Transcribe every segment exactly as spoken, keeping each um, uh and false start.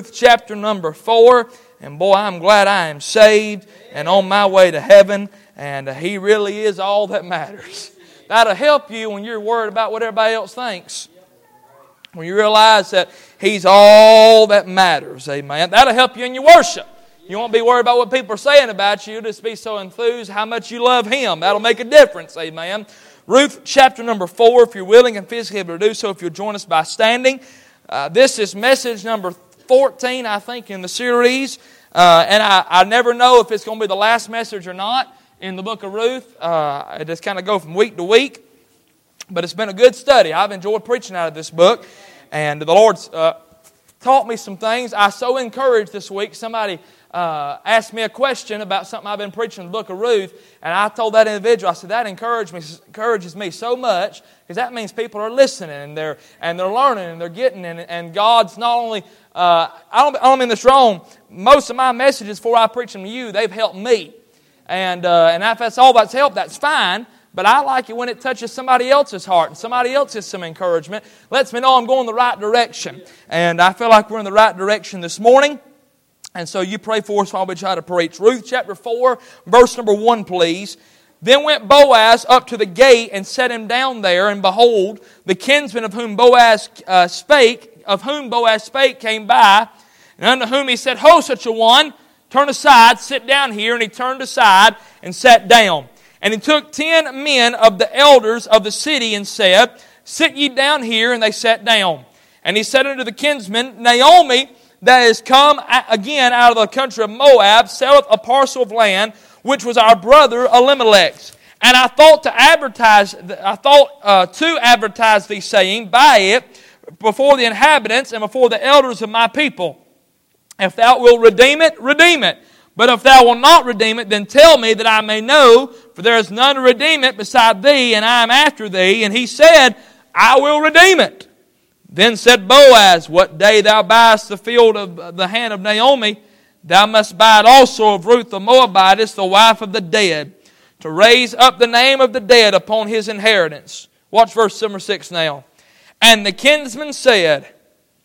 Ruth chapter number four. And boy, I'm glad I am saved and on my way to heaven. And He really is all that matters. That'll help you when you're worried about what everybody else thinks. When you realize that He's all that matters. Amen. That'll help you in your worship. You won't be worried about what people are saying about you. Just be so enthused how much you love Him. That'll make a difference. Amen. Ruth chapter number four, if you're willing and physically able to do so, if you'll join us by standing. Uh, this is message number fourteen, I think, in the series. Uh, and I, I never know if it's going to be the last message or not in the book of Ruth. Uh, I just kind of go from week to week. But it's been a good study. I've enjoyed preaching out of this book. And the Lord's uh, taught me some things. I so encouraged this week. Somebody uh, asked me a question about something I've been preaching in the book of Ruth. And I told that individual, I said, that encourages me, encourages me so much. Because that means people are listening and they're and they're learning and they're getting. And, and God's not only, uh, I, don't, I don't mean this wrong, most of my messages before I preach them to you, they've helped me. And, uh, and if that's all that's helped, that's fine. But I like it when it touches somebody else's heart and somebody else gets some encouragement. Lets me know I'm going the right direction. And I feel like we're in the right direction this morning. And so you pray for us while we try to preach. Ruth chapter four, verse number one, please. Then went Boaz up to the gate and set him down there. And behold, the kinsman of whom Boaz uh, spake, of whom Boaz spake, came by. And unto whom he said, Ho, such a one, turn aside, sit down here. And he turned aside and sat down. And he took ten men of the elders of the city and said, Sit ye down here. And they sat down. And he said unto the kinsman, Naomi, that is come again out of the country of Moab, selleth a parcel of land, which was our brother Elimelech's. And I thought to advertise, I thought uh, to advertise thee, saying, Buy it before the inhabitants and before the elders of my people. If thou wilt redeem it, redeem it. But if thou wilt not redeem it, then tell me that I may know, for there is none to redeem it beside thee, and I am after thee. And he said, I will redeem it. Then said Boaz, What day thou buyest the field of the hand of Naomi, thou must buy it also of Ruth the Moabitess, the wife of the dead, to raise up the name of the dead upon his inheritance. Watch verse number six now. And the kinsman said,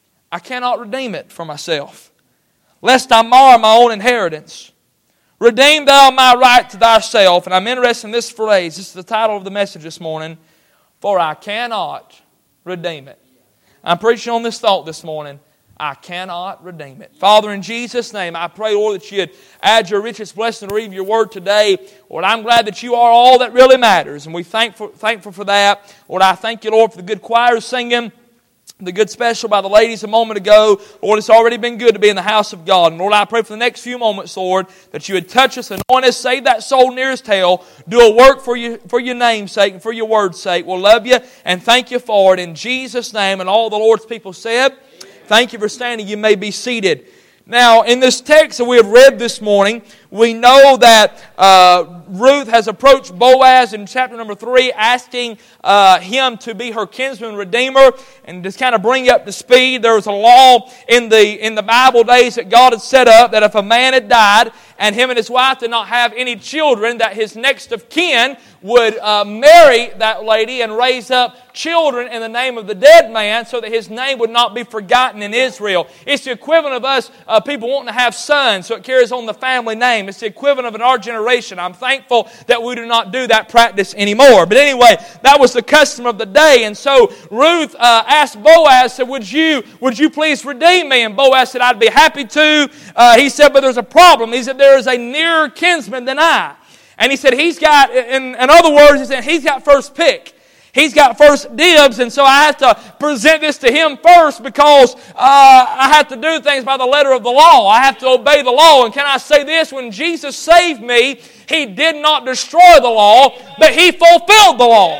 I cannot redeem it for myself, lest I mar my own inheritance. Redeem thou my right to thyself. And I'm interested in this phrase. This is the title of the message this morning. For I cannot redeem it. I'm preaching on this thought this morning. I cannot redeem it. Father, in Jesus' name, I pray, Lord, that you'd add your richest blessing to read your word today. Lord, I'm glad that you are all that really matters. And we're thankful, thankful for that. Lord, I thank you, Lord, for the good choir singing, the good special by the ladies a moment ago. Lord, it's already been good to be in the house of God. And Lord, I pray for the next few moments, Lord, that you would touch us, anoint us, save that soul nearest hell, do a work for you, for your name's sake and for your word's sake. We'll love you and thank you for it in Jesus' name. And all the Lord's people said, Amen. Thank you for standing. You may be seated. Now, in this text that we have read this morning, we know that uh, Ruth has approached Boaz in chapter number three, asking uh, him to be her kinsman redeemer. And just kind of bring you up to speed, there was a law in the in the Bible days that God had set up that if a man had died and him and his wife did not have any children, that his next of kin would uh, marry that lady and raise up children in the name of the dead man so that his name would not be forgotten in Israel. It's the equivalent of us uh, people wanting to have sons, so it carries on the family name. It's the equivalent of in our generation. I'm thankful that we do not do that practice anymore. But anyway, that was the custom of the day. And so Ruth uh, asked Boaz, said, would you, would you please redeem me? And Boaz said, I'd be happy to. Uh, he said, but there's a problem. He said, there is a nearer kinsman than I. And he said, he's got, in, in other words, he said, he's got first pick. He's got first dibs, and so I have to present this to him first because uh, I have to do things by the letter of the law. I have to obey the law. And can I say this? When Jesus saved me, He did not destroy the law, but He fulfilled the law.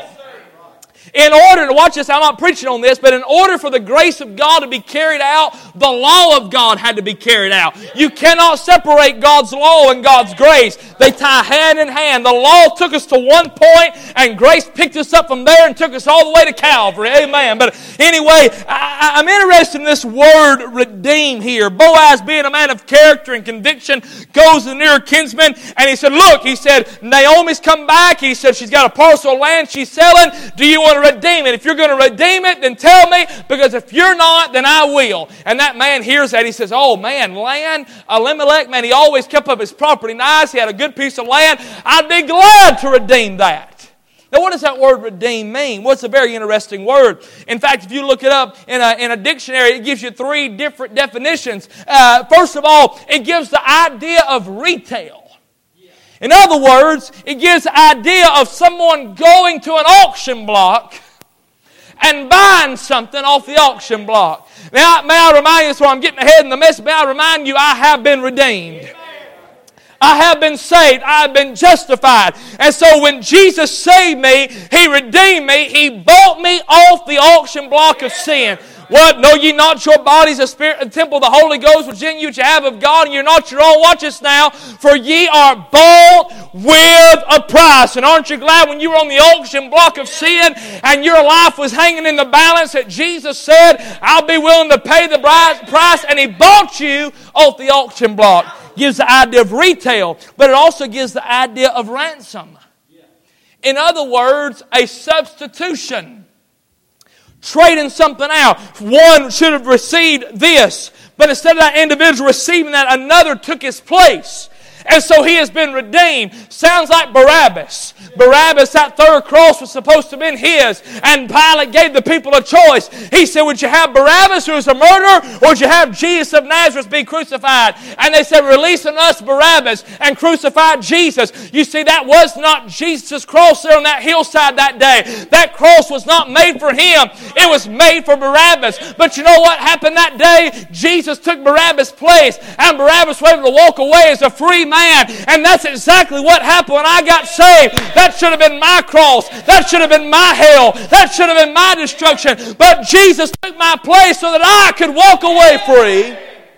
In order to, watch this, I'm not preaching on this, but in order for the grace of God to be carried out, the law of God had to be carried out. You cannot separate God's law and God's grace. They tie hand in hand. The law took us to one point, and grace picked us up from there and took us all the way to Calvary. Amen. But anyway, I, I'm interested in this word redeem here. Boaz, being a man of character and conviction, goes to the nearer kinsman, and he said, look, he said, Naomi's come back. He said, she's got a parcel of land she's selling. Do you want to redeem it. If you're going to redeem it, then tell me, because if you're not, then I will. And that man hears that. He says, oh man, land, Elimelech, man, he always kept up his property nice. He had a good piece of land. I'd be glad to redeem that. Now, what does that word redeem mean? Well, it's a very interesting word. In fact, if you look it up in a, in a dictionary, it gives you three different definitions. Uh, first of all, it gives the idea of retail. In other words, it gives the idea of someone going to an auction block and buying something off the auction block. Now, may I remind you, so I'm getting ahead in the message, may I remind you, I have been redeemed. I have been saved. I have been justified. And so when Jesus saved me, He redeemed me. He bought me off the auction block of sin. What? Know ye not your bodies a spirit, a temple of the Holy Ghost, which in you which you have of God, and you're not your own. Watch this now. For ye are bought with a price. And aren't you glad when you were on the auction block of sin and your life was hanging in the balance that Jesus said, I'll be willing to pay the price, and He bought you off the auction block. Gives the idea of retail, but it also gives the idea of ransom. In other words, a substitution. Trading something out. One should have received this, but instead of that individual receiving that, another took his place. And so he has been redeemed. Sounds like Barabbas. Barabbas, that third cross was supposed to have been his. And Pilate gave the people a choice. He said, would you have Barabbas, who was a murderer, or would you have Jesus of Nazareth be crucified? And they said, release on us Barabbas and crucify Jesus. You see, that was not Jesus' cross there on that hillside that day. That cross was not made for him. It was made for Barabbas. But you know what happened that day? Jesus took Barabbas' place, and Barabbas was able to walk away as a free man. And that's exactly what happened when I got saved. That should have been my cross. That should have been my hell. That should have been my destruction. But Jesus took my place so that I could walk away free.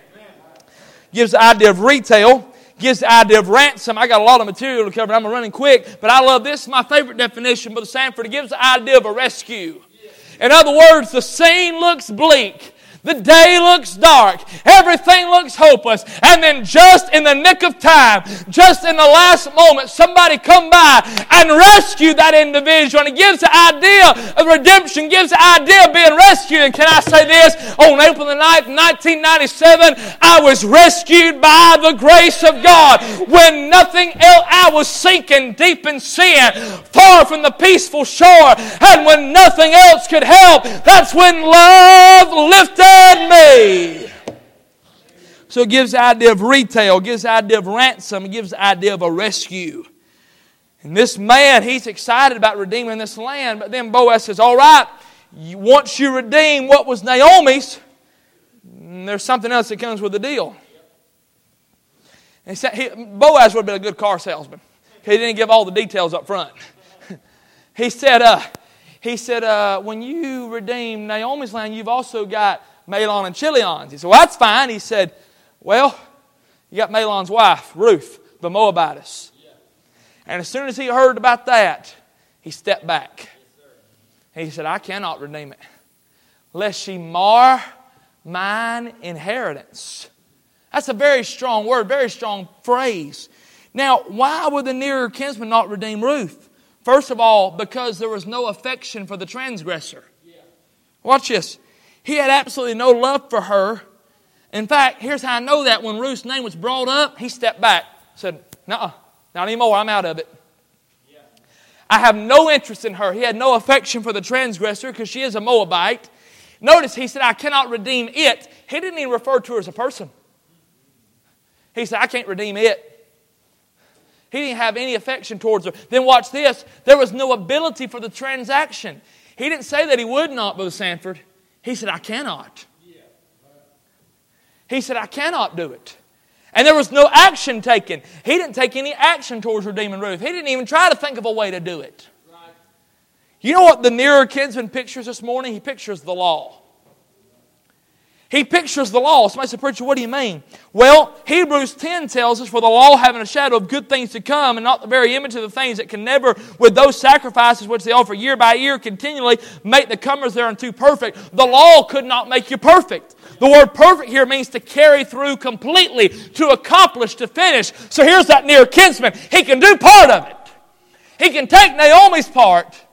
Gives the idea of retail. Gives the idea of ransom. I got a lot of material to cover. I'm running quick. But I love this. It's my favorite definition, Brother Sanford. It gives the idea of a rescue. In other words, the scene looks bleak. The day looks dark. Everything looks hopeless. And then just in the nick of time, just in the last moment, somebody come by and rescue that individual. And it gives the idea of redemption, gives the idea of being rescued. And can I say this? On April the ninth, nineteen ninety-seven, I was rescued by the grace of God. When nothing else, I was sinking deep in sin, far from the peaceful shore. And when nothing else could help, that's when love lifted me. So it gives the idea of retail, it gives the idea of ransom, it gives the idea of a rescue. And this man, he's excited about redeeming this land, but then Boaz says, all right, once you redeem what was Naomi's, there's something else that comes with the deal. And he, Boaz would have been a good car salesman. He didn't give all the details up front. He said, uh, he said, uh, when you redeem Naomi's land, you've also got Mahlon and Chilion. He said, well, that's fine. He said, well, you got Mahlon's wife, Ruth, the Moabitess. And as soon as he heard about that, he stepped back. He said, I cannot redeem it, lest she mar mine inheritance. That's a very strong word, very strong phrase. Now, why would the nearer kinsman not redeem Ruth? First of all, because there was no affection for the transgressor. Watch this. He had absolutely no love for her. In fact, here's how I know that. When Ruth's name was brought up, he stepped back. Said, no, not anymore. I'm out of it. Yeah. I have no interest in her. He had no affection for the transgressor because she is a Moabite. Notice he said, I cannot redeem it. He didn't even refer to her as a person. He said, I can't redeem it. He didn't have any affection towards her. Then watch this. There was no ability for the transaction. He didn't say that he would not, Brother Sanford. He said, I cannot. He said, I cannot do it. And there was no action taken. He didn't take any action towards redeeming Ruth. He didn't even try to think of a way to do it. You know what the nearer kinsman pictures this morning? He pictures the law. He pictures the law. Somebody said, preacher, what do you mean? Well, Hebrews ten tells us, for the law having a shadow of good things to come, and not the very image of the things that can never, with those sacrifices which they offer year by year, continually make the comers thereunto perfect. The law could not make you perfect. The word perfect here means to carry through completely, to accomplish, to finish. So here's that near kinsman. He can do part of it. He can take Naomi's part,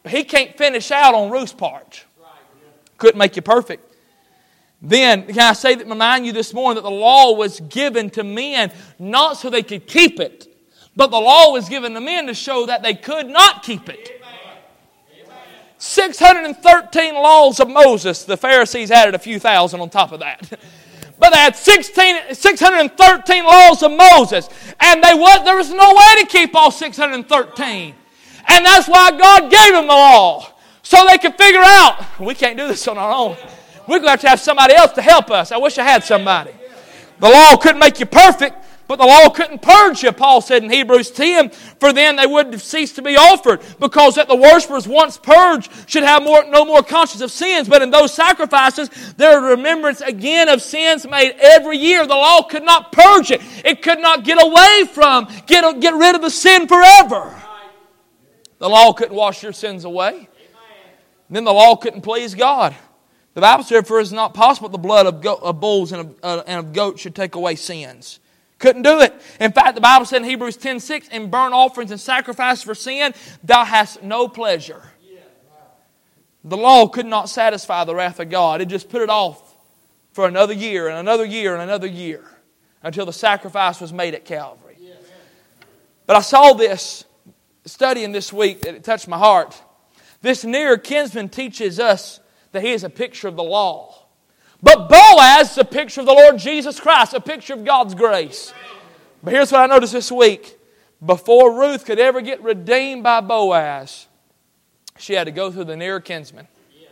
But He can't finish out on Ruth's part. Couldn't make you perfect. Then, can I say that, remind you this morning that the law was given to men not so they could keep it, but the law was given to men to show that they could not keep it. six hundred thirteen laws of Moses. The Pharisees added a few thousand on top of that. But they had sixteen, six hundred thirteen laws of Moses. And they was, there was no way to keep all six hundred thirteen. And that's why God gave them the law. So they could figure out, we can't do this on our own. We're going to have to have somebody else to help us. I wish I had somebody. The law couldn't make you perfect, but the law couldn't purge you, Paul said in Hebrews ten. For then they would cease to be offered, because that the worshippers once purged should have more, no more conscience of sins. But in those sacrifices, there are remembrance again of sins made every year. The law could not purge it. It could not get away from, get, get rid of the sin forever. The law couldn't wash your sins away. Then the law couldn't please God. The Bible said, for it is not possible that the blood of, go- of bulls and of, uh, and of goats should take away sins. Couldn't do it. In fact, the Bible said in Hebrews ten six, in burnt offerings and sacrifices for sin, thou hast no pleasure. The law could not satisfy the wrath of God. It just put it off for another year and another year and another year until the sacrifice was made at Calvary. But I saw this studying this week that it touched my heart. This near kinsman teaches us that he is a picture of the law. But Boaz is a picture of the Lord Jesus Christ, a picture of God's grace. But here's what I noticed this week. Before Ruth could ever get redeemed by Boaz, she had to go through the near kinsman.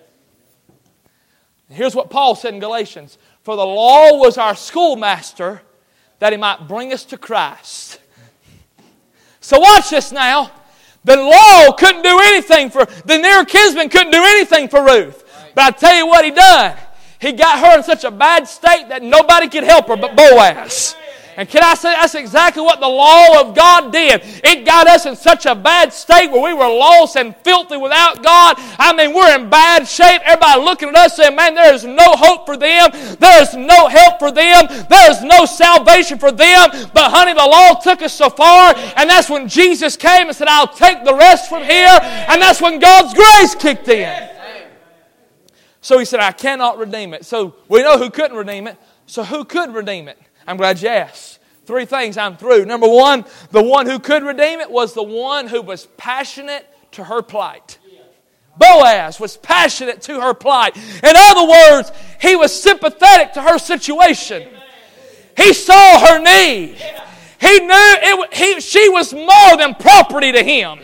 And here's what Paul said in Galatians. For the law was our schoolmaster, that he might bring us to Christ. So watch this now. The law couldn't do anything for, the near kinsman couldn't do anything for Ruth. But I tell you what he done. He got her in such a bad state that nobody could help her but Boaz. And can I say that's exactly what the law of God did? It got us in such a bad state where we were lost and filthy without God. I mean, we're in bad shape. Everybody looking at us saying, man, there is no hope for them. There is no help for them. There is no salvation for them. But honey, the law took us so far. And that's when Jesus came and said, I'll take the rest from here. And that's when God's grace kicked in. So he said, I cannot redeem it. So we know who couldn't redeem it. So who could redeem it? I'm glad you asked. Three things, I'm through. Number one, the one who could redeem it was the one who was passionate to her plight. Boaz was passionate to her plight. In other words, he was sympathetic to her situation. He saw her need. He knew it, he, she was more than property to him.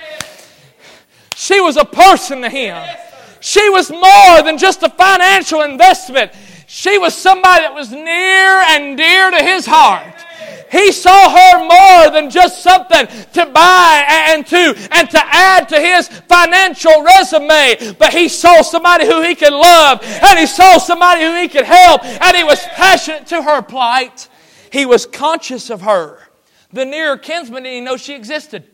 She was a person to him. She was more than just a financial investment. She was somebody that was near and dear to his heart. He saw her more than just something to buy and to, and to add to his financial resume. But he saw somebody who he could love. And he saw somebody who he could help. And he was passionate to her plight. He was conscious of her. The near kinsman didn't even know she existed.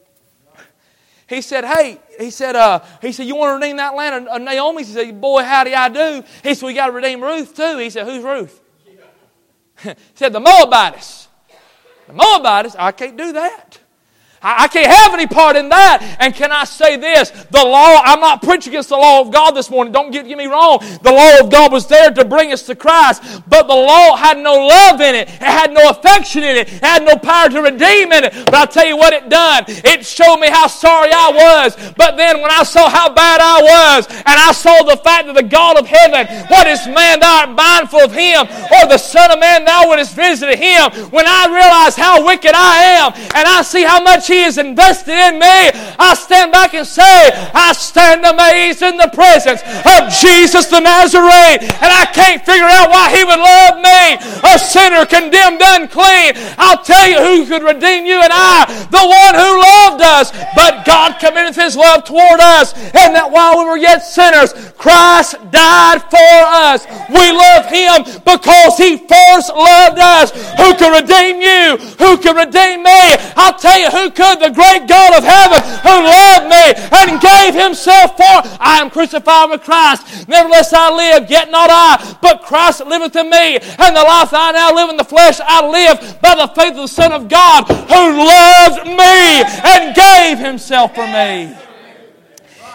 He said, hey, he said, uh, he said, you want to redeem that land of Naomi? He said, boy, howdy I do. He said, we got to redeem Ruth too. He said, who's Ruth? He said, the Moabitess. The Moabitess? I can't do that. I can't have any part in that. And can I say this? The law, I'm not preaching against the law of God this morning. Don't get, get me wrong. The law of God was there to bring us to Christ. But the law had no love in it. It had no affection in it. It had no power to redeem in it. But I'll tell you what it done. It showed me how sorry I was. But then when I saw how bad I was, and I saw the fact that the God of heaven, what is man thou art mindful of him, or the Son of Man thou wouldest visit him, when I realize how wicked I am, and I see how much he is invested in me, I stand back and say, I stand amazed in the presence of Jesus the Nazarene, and I can't figure out why he would love me, a sinner condemned unclean. I'll tell you who could redeem you and I, the one who loved us. But God commendeth his love toward us, and that while we were yet sinners, Christ died for us. We love him because he first loved us. Who can redeem you? Who can redeem me? I'll tell you who could. The great God of heaven who loved me and gave himself for. I am crucified with Christ. Nevertheless I live, yet not I, but Christ liveth in me. And the life I now live in the flesh, I live by the faith of the Son of God who loved me and gave himself for me.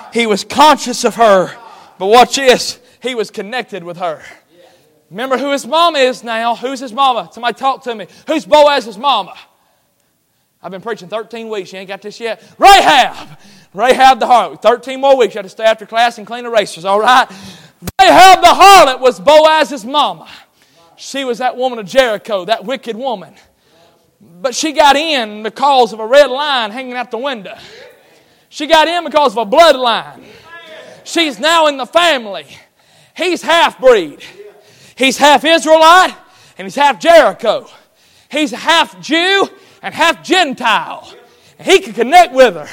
He was conscious of her. But watch this. He was connected with her. Remember who his mama is now. Who's his mama? Somebody talk to me. Who's Boaz's mama? I've been preaching thirteen weeks. You ain't got this yet? Rahab. Rahab the harlot. thirteen more weeks. You had to stay after class and clean erasers, all right? Rahab the harlot was Boaz's mama. She was that woman of Jericho, that wicked woman. But she got in because of a red line hanging out the window. She got in because of a bloodline. She's now in the family. He's half-breed. He's half Israelite and he's half Jericho. He's half Jew and half Gentile. And he can connect with her.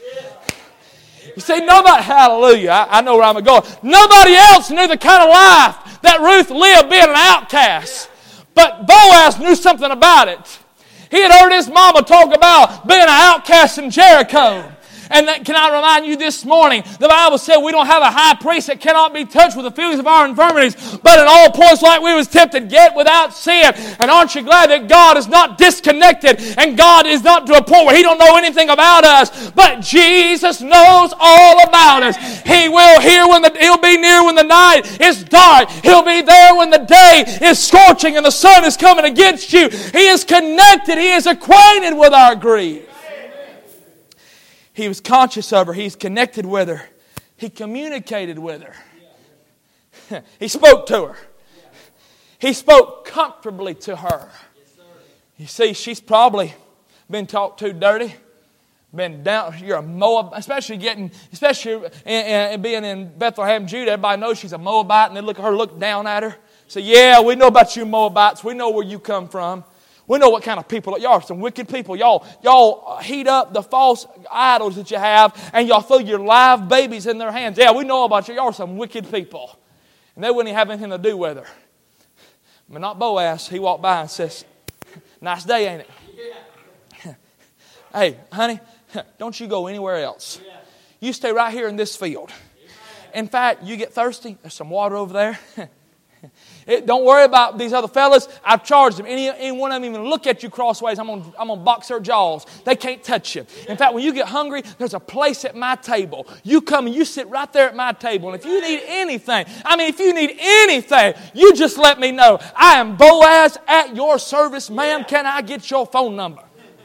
You see, nobody, hallelujah, I, I know where I'm going. Nobody else knew the kind of life that Ruth lived being an outcast. But Boaz knew something about it. He had heard his mama talk about being an outcast in Jericho. And that, can I remind you this morning, the Bible said we don't have a high priest that cannot be touched with the feelings of our infirmities, but in all points like we was tempted, yet without sin. And aren't you glad that God is not disconnected and God is not to a point where He don't know anything about us, but Jesus knows all about us. He will hear when the, He'll be near when the night is dark. He'll be there when the day is scorching and the sun is coming against you. He is connected. He is acquainted with our grief. He was conscious of her. He's connected with her. He communicated with her. He spoke to her. He spoke comfortably to her. You see, she's probably been talked to dirty. Been down. You're a Moab, especially getting, especially in, in, being in Bethlehem, Judah. Everybody knows she's a Moabite, and they look at her, look down at her. Say, yeah, we know about you Moabites. We know where you come from. We know what kind of people. Y'all are some wicked people. Y'all, y'all heat up the false idols that you have, and y'all throw your live babies in their hands. Yeah, we know about you. Y'all are some wicked people. And they wouldn't even have anything to do with her. But not Boaz. He walked by and says, nice day, ain't it? Yeah. Hey, honey, don't you go anywhere else. Yeah. You stay right here in this field. In fact, you get thirsty, there's some water over there. It, don't worry about these other fellas. I've charged them. Any, any one of them even look at you crossways, I'm going I'm to box their jaws. They can't touch you. In fact, when you get hungry, there's a place at my table. You come and you sit right there at my table. And if you need anything, I mean, if you need anything, you just let me know. I am Boaz at your service. Ma'am, can I get your phone number?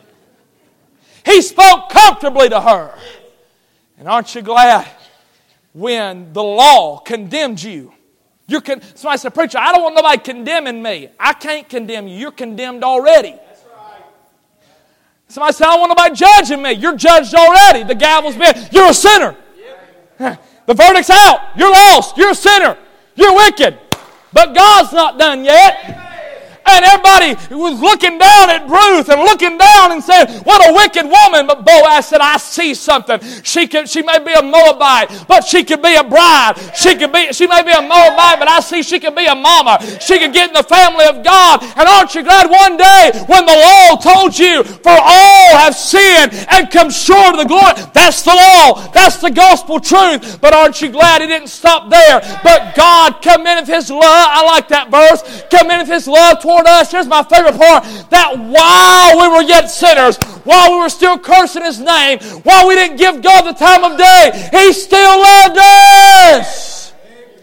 He spoke comfortably to her. And aren't you glad when the law condemned you? You're con- Somebody said, preacher, I don't want nobody condemning me. I can't condemn you. You're condemned already. That's right. Somebody said, I don't want nobody judging me. You're judged already. The gavel's been. You're a sinner. Yep. The verdict's out. You're lost. You're a sinner. You're wicked. But God's not done yet. Amen. And everybody was looking down at Ruth and looking down and saying, what a wicked woman. But Boaz said, I see something. She could, she may be a Moabite, but she could be a bride. She could be, she may be a Moabite, but I see she could be a mama. She could get in the family of God. And aren't you glad one day when the law told you, for all have sinned and come short of the glory. That's the law. That's the gospel truth. But aren't you glad it didn't stop there? But God committeth His love. I like that verse. Committeth His love toward us. Here's my favorite part. That while we were yet sinners, while we were still cursing His name, while we didn't give God the time of day, He still loved us.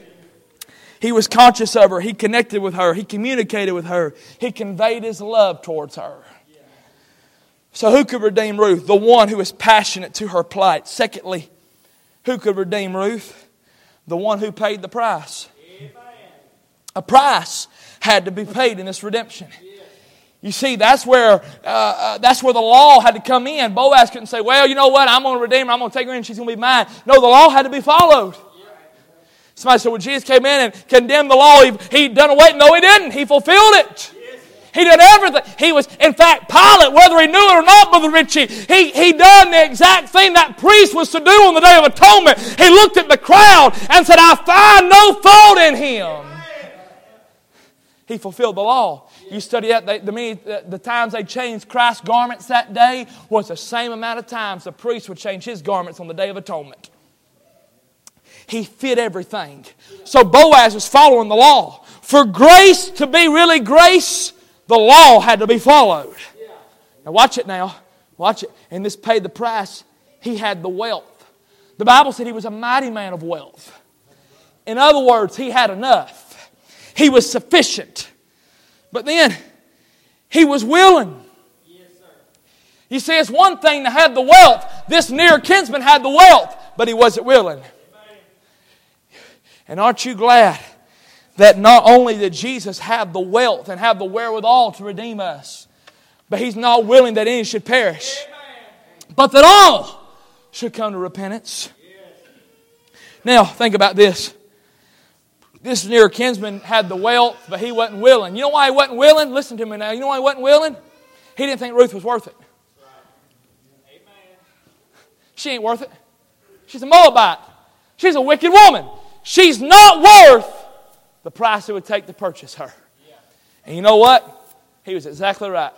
He was conscious of her. He connected with her. He communicated with her. He conveyed His love towards her. So who could redeem Ruth? The one who is passionate to her plight. Secondly, who could redeem Ruth? The one who paid the price. A price had to be paid in this redemption. You see, that's where uh, uh, that's where the law had to come in. Boaz couldn't say, well, you know what, I'm going to redeem her, I'm going to take her in, she's going to be mine. No, the law had to be followed. Somebody said, well, Jesus came in and condemned the law. He, he done away. No, He didn't. He fulfilled it. He did everything. He was, in fact, Pilate, whether he knew it or not, Brother Richie, he, he done the exact thing that priest was to do on the Day of Atonement. He looked at the crowd and said, I find no fault in him. He fulfilled the law. You study that, they, the, many, the, the times they changed Christ's garments that day was the same amount of times the priest would change his garments on the Day of Atonement. He fit everything. So Boaz was following the law. For grace to be really grace, the law had to be followed. Now watch it now. Watch it. And this paid the price. He had the wealth. The Bible said he was a mighty man of wealth. In other words, he had enough. He was sufficient. But then, he was willing. You see, it's one thing to have the wealth. This near kinsman had the wealth, but he wasn't willing. And aren't you glad that not only did Jesus have the wealth and have the wherewithal to redeem us, but He's not willing that any should perish, but that all should come to repentance. Now, think about this. This near kinsman had the wealth, but he wasn't willing. You know why he wasn't willing? Listen to me now. You know why he wasn't willing? He didn't think Ruth was worth it. She ain't worth it. She's a Moabite. She's a wicked woman. She's not worth the price it would take to purchase her. And you know what? He was exactly right.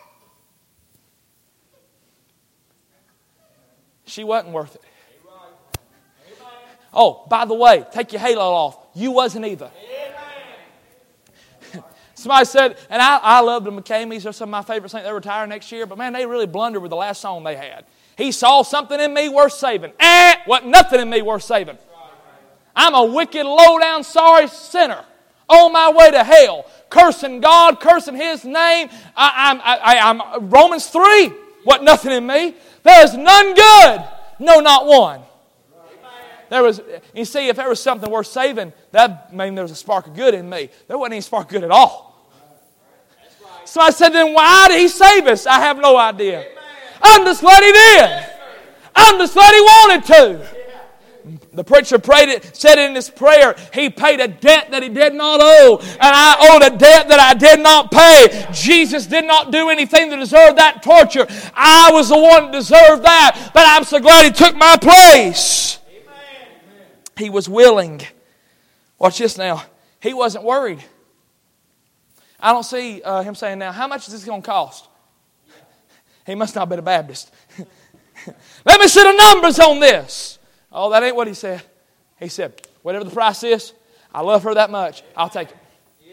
She wasn't worth it. Oh, by the way, take your halo off. You wasn't either. Somebody said, and I, I love the McCameys. They're some of my favorites. I think they retire next year. But man, they really blundered with the last song they had. He saw something in me worth saving. Eh, wasn't nothing in me worth saving. I'm a wicked, low-down, sorry sinner on my way to hell, cursing God, cursing His name. I, I'm, I, I'm Romans three. Wasn't nothing in me. There is none good, no, not one. There was, you see, if there was something worth saving, that meant there was a spark of good in me. There wasn't any spark of good at all. So I said, then why did He save us? I have no idea. I'm just glad He did. I'm just glad He wanted to. The preacher prayed it, said it in his prayer. He paid a debt that he did not owe. And I owed a debt that I did not pay. Jesus did not do anything to deserve that torture. I was the one that deserved that. But I'm so glad He took my place. Amen. He was willing. Watch this now. He wasn't worried. I don't see uh, him saying, now, how much is this going to cost? He must not have been a Baptist. Let me see the numbers on this. Oh, that ain't what he said. He said, whatever the price is, I love her that much, I'll take it.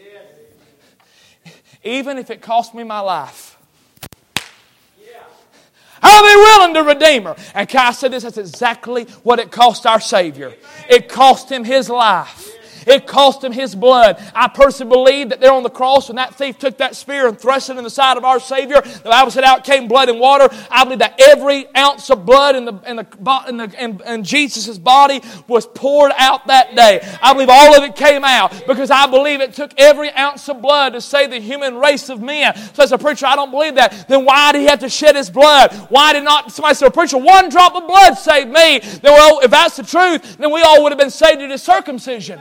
Yes. Even if it cost me my life. Yeah. Are they willing to redeem her? And Kai said this, that's exactly what it cost our Savior. Amen. It cost Him His life. It cost Him His blood. I personally believe that there on the cross when that thief took that spear and thrust it in the side of our Savior, the Bible said out came blood and water. I believe that every ounce of blood in the in the in, the, in, in Jesus' body was poured out that day. I believe all of it came out because I believe it took every ounce of blood to save the human race of men. So as a preacher, I don't believe that. Then why did He have to shed His blood? Why did not somebody say, preacher, one drop of blood saved me? Then well, if that's the truth, then we all would have been saved at His circumcision.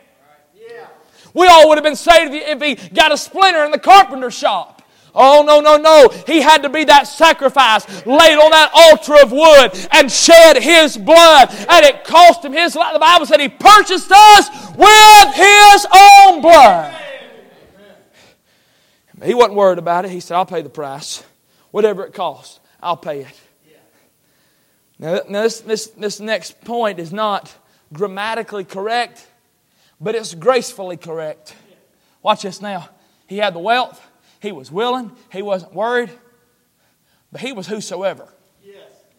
We all would have been saved if He got a splinter in the carpenter shop. Oh, no, no, no. He had to be that sacrifice laid on that altar of wood and shed His blood. And it cost Him His life. The Bible said He purchased us with His own blood. He wasn't worried about it. He said, I'll pay the price. Whatever it costs, I'll pay it. Now, now this, this, this next point is not grammatically correct, but it's gracefully correct. Watch this now. He had the wealth. He was willing. He wasn't worried. But he was whosoever. Yes.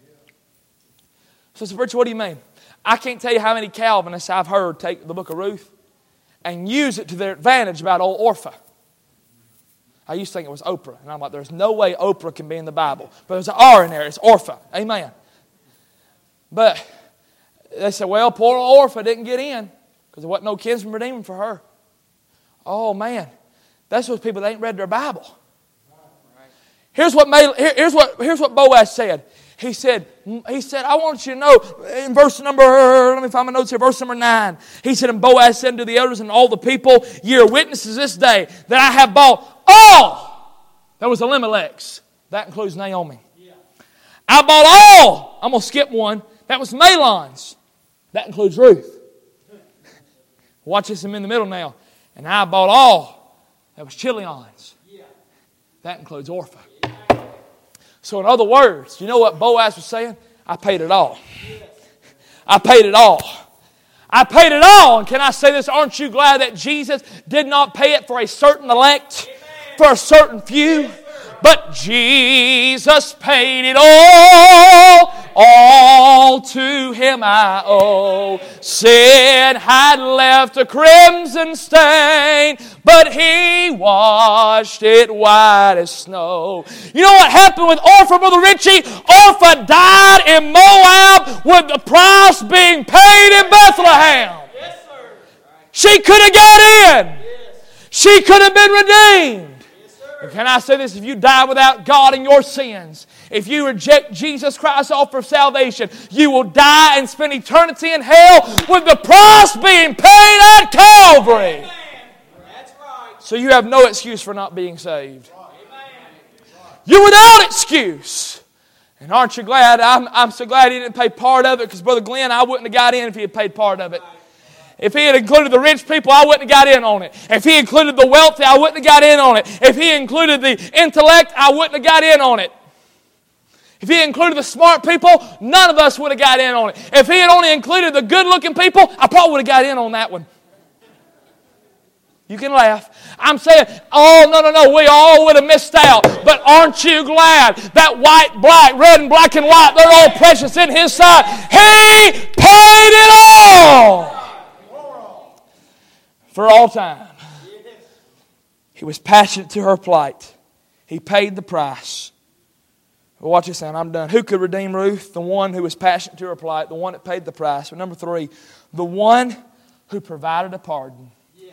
So, preacher, what do you mean? I can't tell you how many Calvinists I've heard take the book of Ruth and use it to their advantage about old Orpah. I used to think it was Oprah. And I'm like, there's no way Oprah can be in the Bible. But there's an R in there. It's Orpah. Amen. But they said, well, poor old Orpah didn't get in. Because there wasn't no kinsman redeemer for her. Oh, man. That's those people that ain't read their Bible. Here's what, here's what, here's what Boaz said. He said, he said, I want you to know, in verse number, let me find my notes here, verse number nine. He said, and Boaz said to the elders and all the people, ye are witnesses this day that I have bought all. That was Elimelech's. That includes Naomi. Yeah. I bought all. I'm going to skip one. That was Mahlon's. That includes Ruth. Watch this, I'm in the middle now. And I bought all. That was Chilion's. Yeah. That includes Orpah. Yeah. So in other words, you know what Boaz was saying? I paid it all. Yes. I paid it all. I paid it all. And can I say this? Aren't you glad that Jesus did not pay it for a certain elect? Amen. For a certain few? Yes, but Jesus paid it all all to Him I owe. Sin had left a crimson stain, but He washed it white as snow. You know what happened with Orpha, Brother Richie? Orpha died in Moab with the price being paid in Bethlehem. Yes, sir. She could have got in. Yes. She could have been redeemed. Yes, sir. And can I say this? If you die without God in your sins, if you reject Jesus Christ's offer of salvation, you will die and spend eternity in hell with the price being paid at Calvary. Amen. That's right. So you have no excuse for not being saved. Amen. You're without excuse. And aren't you glad? I'm, I'm so glad He didn't pay part of it, because Brother Glenn, I wouldn't have got in if He had paid part of it. If He had included the rich people, I wouldn't have got in on it. If He included the wealthy, I wouldn't have got in on it. If He included the intellect, I wouldn't have got in on it. If He included the smart people, none of us would have got in on it. If He had only included the good-looking people, I probably would have got in on that one. You can laugh. I'm saying, oh, no, no, no, we all would have missed out. But aren't you glad that white, black, red, and black and white, they're all precious in His sight? He paid it all for all time. He was passionate to her plight. He paid the price. Well, watch this now, I'm done. Who could redeem Ruth? The one who was passionate to her plight, the one that paid the price. But number three, the one who provided a pardon. Yeah.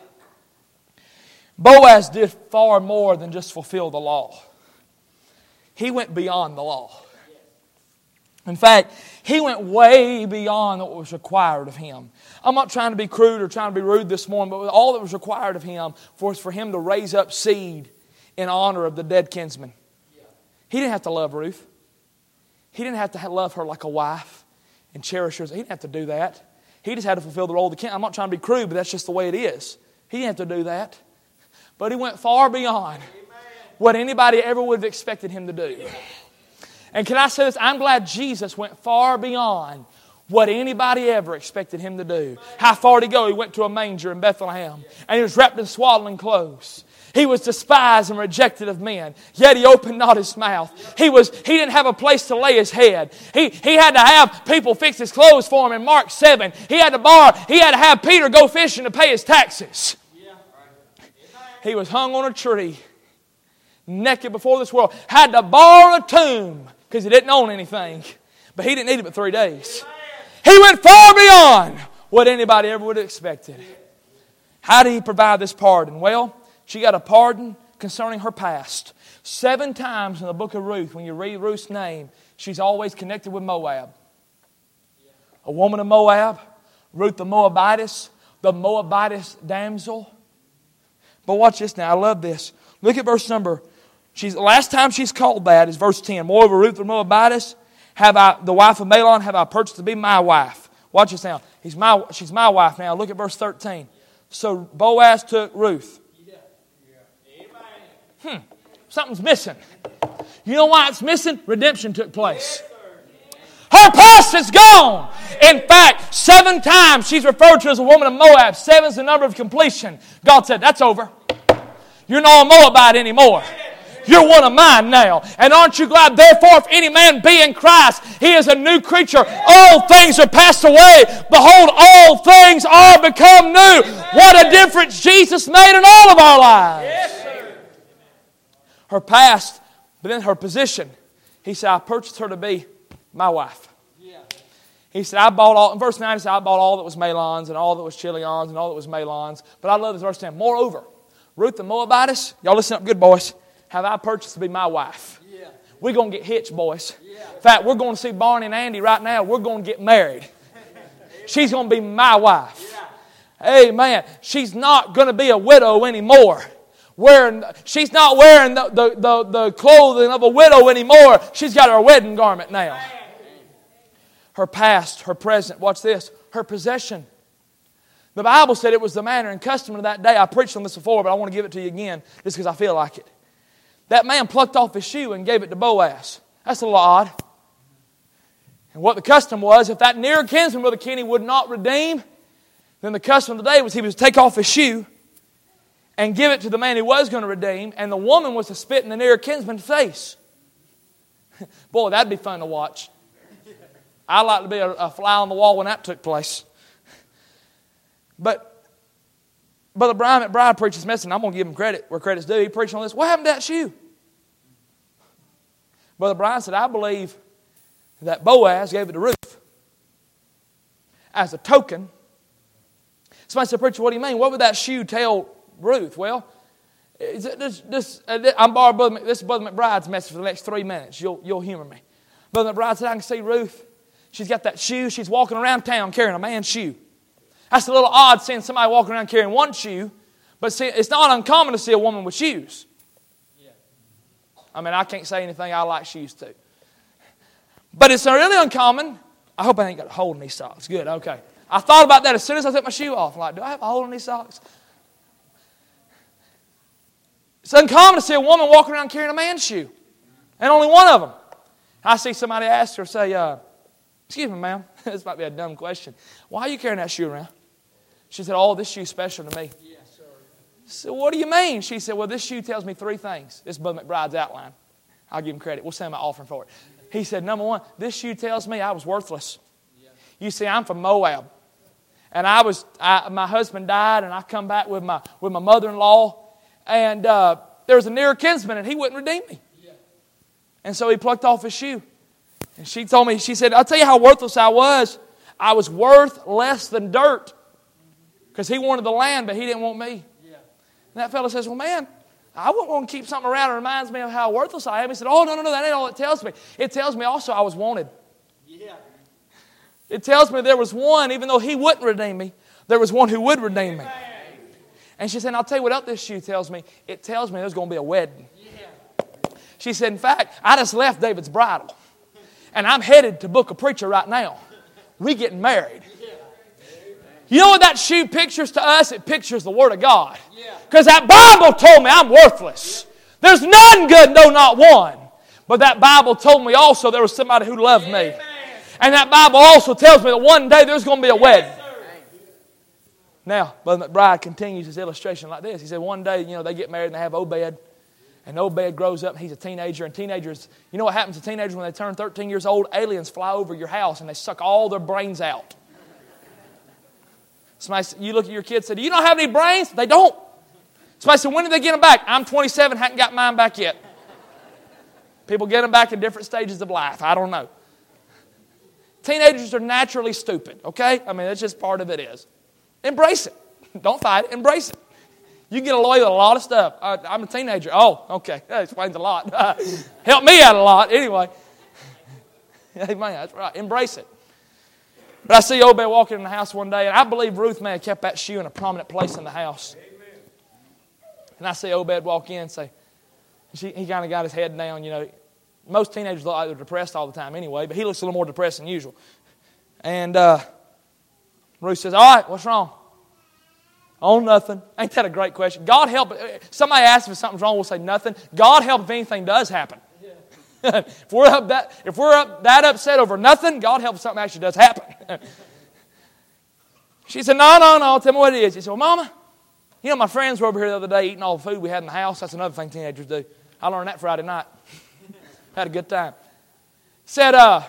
Boaz did far more than just fulfill the law. He went beyond the law. In fact, he went way beyond what was required of him. I'm not trying to be crude or trying to be rude this morning, but all that was required of him was for him to raise up seed in honor of the dead kinsman. He didn't have to love Ruth. He didn't have to love her like a wife and cherish her. He didn't have to do that. He just had to fulfill the role of the king. I'm not trying to be crude, but that's just the way it is. He didn't have to do that. But he went far beyond what anybody ever would have expected him to do. And can I say this? I'm glad Jesus went far beyond what anybody ever expected Him to do. How far did He go? He went to a manger in Bethlehem, and He was wrapped in swaddling clothes. He was despised and rejected of men, yet He opened not His mouth. He was he didn't have a place to lay His head. He, he had to have people fix His clothes for Him in Mark seven. He had to borrow, he had to have Peter go fishing to pay his taxes. He was hung on a tree, naked before this world. Had to borrow a tomb because he didn't own anything. But He didn't need it but three days. He went far beyond what anybody ever would have expected. How did He provide this pardon? Well, she got a pardon concerning her past. Seven times in the book of Ruth, when you read Ruth's name, she's always connected with Moab. A woman of Moab, Ruth the Moabitess, the Moabitess damsel. But watch this now, I love this. Look at verse number. She's the last time she's called that is verse ten. Moreover, Ruth the Moabitess, have I, the wife of Mahlon, have I purchased to be my wife. Watch this now. He's my, she's my wife now. Look at verse thirteen. So Boaz took Ruth. Hmm, something's missing. You know why it's missing? Redemption took place. Her past is gone. In fact, seven times she's referred to as a woman of Moab. Seven's the number of completion. God said, that's over. You're not a Moabite anymore. You're one of mine now. And aren't you glad? Therefore, if any man be in Christ, he is a new creature. All things are passed away. Behold, all things are become new. What a difference Jesus made in all of our lives. Her past, but then her position. He said, I purchased her to be my wife. He said, I bought all, in verse nine, he said, I bought all that was Mahlon's and all that was Chilion's and all that was Mahlon's. But I love this verse ten. Moreover, Ruth the Moabitess, y'all listen up good, boys, have I purchased to be my wife. Yeah. We're going to get hitched, boys. Yeah. In fact, we're going to see Barney and Andy right now. We're going to get married. She's going to be my wife. Yeah. Amen. She's not going to be a widow anymore. Wearing, she's not wearing the, the, the, the clothing of a widow anymore. She's got her wedding garment now. Her past, her present, watch this, her possession. The Bible said it was the manner and custom of that day. I preached on this before, but I want to give it to you again just because I feel like it. That man plucked off his shoe and gave it to Boaz. That's a little odd. And what the custom was, if that near kinsman, Brother Kenny, would not redeem, then the custom of the day was he was to take off his shoe and give it to the man who was going to redeem, and the woman was to spit in the near kinsman's face. Boy, that'd be fun to watch. I like to be a, a fly on the wall when that took place. But Brother Brian McBride preached this message, and I'm going to give him credit where credit's due. He preached on this. What happened to that shoe? Brother Brian said, I believe that Boaz gave it to Ruth as a token. Somebody said, preacher, what do you mean? What would that shoe tell Ruth? Well, is it this, this, uh, I'm borrowing Brother, this is Brother McBride's message for the next three minutes. You'll, you'll humor me. Brother McBride said, I can see Ruth. She's got that shoe. She's walking around town carrying a man's shoe. That's a little odd seeing somebody walking around carrying one shoe, but see, it's not uncommon to see a woman with shoes. Yeah. I mean, I can't say anything. I like shoes too. But it's really uncommon. I hope I ain't got a hole in these socks. Good, okay. I thought about that as soon as I took my shoe off. I'm like, do I have a hole in these socks? It's uncommon to see a woman walking around carrying a man's shoe. And only one of them. I see somebody ask her, say, uh, excuse me, ma'am. This might be a dumb question. Why are you carrying that shoe around? She said, oh, this shoe's special to me. Yes, sir. So what do you mean? She said, well, this shoe tells me three things. This is Brother McBride's outline. I'll give him credit. We'll send him an offering for it. He said, number one, this shoe tells me I was worthless. Yeah. You see, I'm from Moab. And I was, I, my husband died, and I come back with my with my mother-in-law. And uh, there was a near kinsman, and he wouldn't redeem me. Yeah. And so he plucked off his shoe. And she told me, she said, I'll tell you how worthless I was. I was worth less than dirt. Because he wanted the land, but he didn't want me. Yeah. And that fellow says, well, man, I wouldn't want to keep something around that reminds me of how worthless I am. He said, oh, no, no, no, that ain't all it tells me. It tells me also I was wanted. Yeah. It tells me there was one, even though he wouldn't redeem me, there was one who would redeem me. Amen. And she said, I'll tell you what else this shoe tells me. It tells me there's going to be a wedding. Yeah. She said, in fact, I just left David's bridal. And I'm headed to book a preacher right now. We getting married. You know what that shoe pictures to us? It pictures the Word of God. Because that Bible told me I'm worthless. There's none good, no, not one. But that Bible told me also there was somebody who loved me. And that Bible also tells me that one day there's going to be a wedding. Now, Brother McBride continues his illustration like this. He said one day, you know, they get married and they have Obed. And Obed grows up and he's a teenager. And teenagers, you know what happens to teenagers when they turn thirteen years old? Aliens fly over your house and they suck all their brains out. Somebody, you look at your kids and say, do you not have any brains? They don't. Somebody said, when did they get them back? I'm twenty-seven, hadn't got mine back yet. People get them back in different stages of life. I don't know. Teenagers are naturally stupid, okay? I mean, that's just part of it is. Embrace it. Don't fight it. Embrace it. You get away with a lot of stuff. Uh, I'm a teenager. Oh, okay. That explains a lot. Uh, help me out a lot. Anyway. Amen. That's right. Embrace it. But I see Obed walking in the house one day, and I believe Ruth may have kept that shoe in a prominent place in the house. Amen. And I see Obed walk in and say, she, he kind of got his head down, you know. Most teenagers look like they're depressed all the time anyway, but he looks a little more depressed than usual. And uh, Ruth says, all right, what's wrong? Oh, nothing. Ain't that a great question? God help. Somebody asks if something's wrong, we'll say nothing. God help if anything does happen. Yeah. if we're up that if we're up that upset over nothing, God help if something actually does happen. She said, no, no, no, tell me what it is. She said, well, Mama, you know, my friends were over here the other day eating all the food we had in the house. That's another thing teenagers do. I learned that Friday night. Had a good time. Said, uh,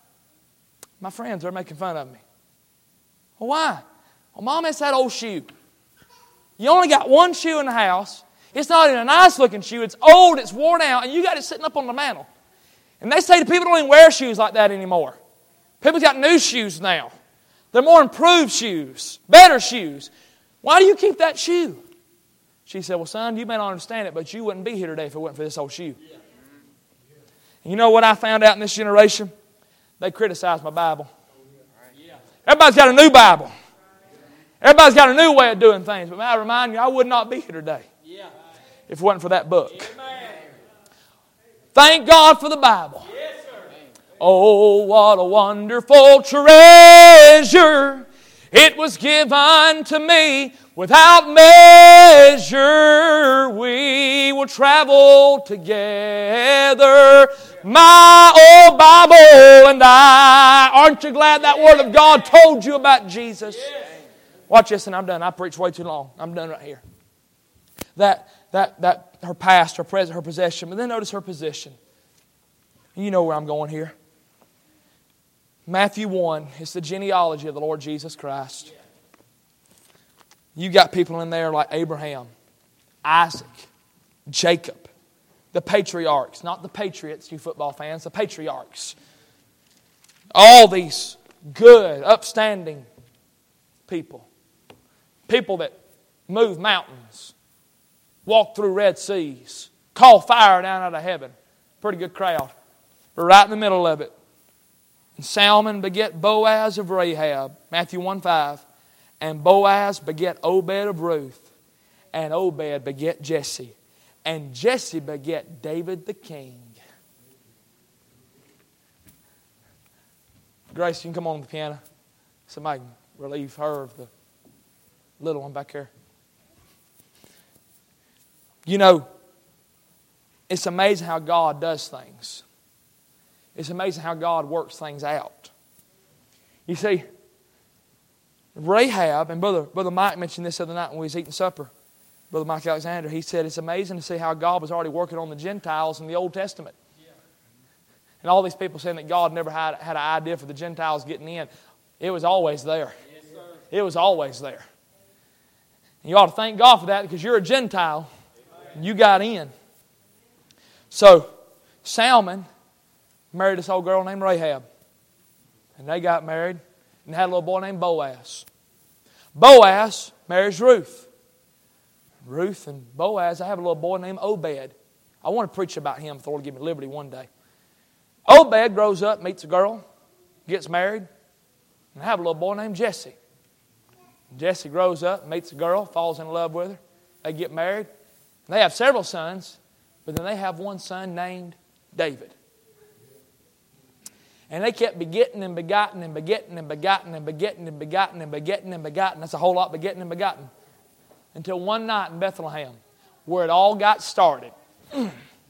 my friends are making fun of me. Well, why? Well, Mom, it's that old shoe. You only got one shoe in the house. It's not even a nice looking shoe. It's old, it's worn out, and you got it sitting up on the mantle. And they say that people don't even wear shoes like that anymore. People's got new shoes now. They're more improved shoes, better shoes. Why do you keep that shoe? She said, well, son, you may not understand it, but you wouldn't be here today if it wasn't for this old shoe. Yeah. You know what I found out in this generation? They criticize my Bible. Everybody's got a new Bible. Everybody's got a new way of doing things. But may I remind you, I would not be here today if it wasn't for that book. Thank God for the Bible. Oh, what a wonderful treasure. It was given to me without measure. We will travel together, my old Bible and I. Aren't you glad that Word of God told you about Jesus? Watch this, and I'm done. I preached way too long. I'm done right here. That that that her past, her present, her possession. But then notice her position. You know where I'm going here. Matthew one is the genealogy of the Lord Jesus Christ. You got people in there like Abraham, Isaac, Jacob, the patriarchs, not the Patriots, you football fans, the patriarchs. All these good, upstanding people. People that move mountains, walk through Red Seas, call fire down out of heaven. Pretty good crowd. We're right in the middle of it. And Salmon beget Boaz of Rahab, Matthew one five. And Boaz beget Obed of Ruth. And Obed beget Jesse. And Jesse beget David the king. Grace, you can come on the piano. Somebody can relieve her of the little one back here. You know, it's amazing how God does things. It's amazing how God works things out. You see, Rahab, and Brother, Brother Mike mentioned this the other night when we was eating supper. Brother Mike Alexander, he said it's amazing to see how God was already working on the Gentiles in the Old Testament. And all these people saying that God never had, had an idea for the Gentiles getting in. It was always there. Yes, sir. It was always there. And you ought to thank God for that because you're a Gentile. And you got in. So, Salmon married this old girl named Rahab. And they got married and had a little boy named Boaz. Boaz marries Ruth. Ruth and Boaz, I have a little boy named Obed. I want to preach about him if the Lord will give me liberty one day. Obed grows up, meets a girl, gets married, and I have a little boy named Jesse. Jesse grows up, meets a girl, falls in love with her. They get married. They have several sons, but then they have one son named David. And they kept begetting and begotten and begetting and begotten and begetting and begotten and begetting and begotten. That's a whole lot, begetting and begotten. Until one night in Bethlehem, where it all got started. Did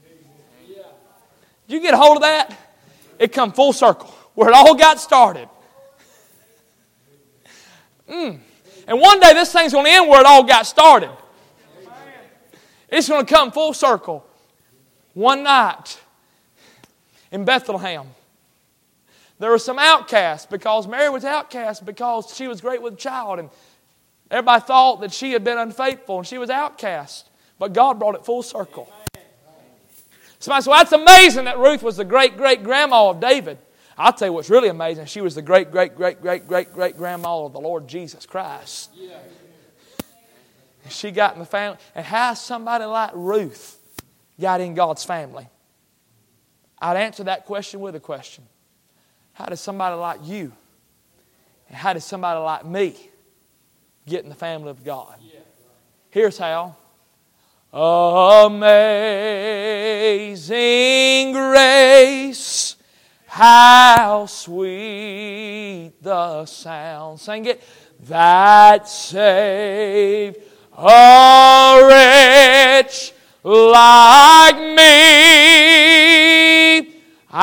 you get a hold of that? It come full circle. Where it all got started. Mm. And one day this thing's going to end where it all got started. It's going to come full circle. One night in Bethlehem, there were some outcasts because Mary was outcast because she was great with a child. And everybody thought that she had been unfaithful and she was outcast. But God brought it full circle. Somebody said, well, that's amazing that Ruth was the great-great-grandma of David. I'll tell you what's really amazing. She was the great-great-great-great-great-great-grandma of the Lord Jesus Christ. Yeah. She got in the family. And how somebody like Ruth got in God's family? I'd answer that question with a question. How does somebody like you and how does somebody like me get in the family of God? Yeah. Here's how. Amazing grace, how sweet the sound. Sing it. That saved a wretch like me.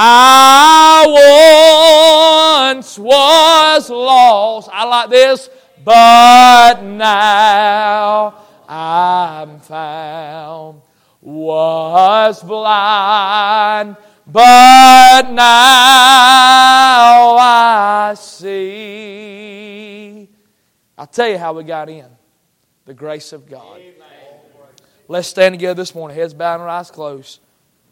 I once was lost. I like this. But now I'm found. Was blind, but now I see. I'll tell you how we got in. The grace of God. Amen. Let's stand together this morning. Heads bowed and our eyes closed.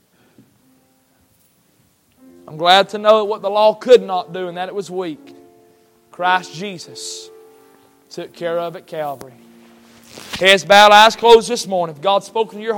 I'm glad to know what the law could not do and that it was weak. Christ Jesus took care of at Calvary. Heads bowed, eyes closed this morning. If God's spoken to your heart,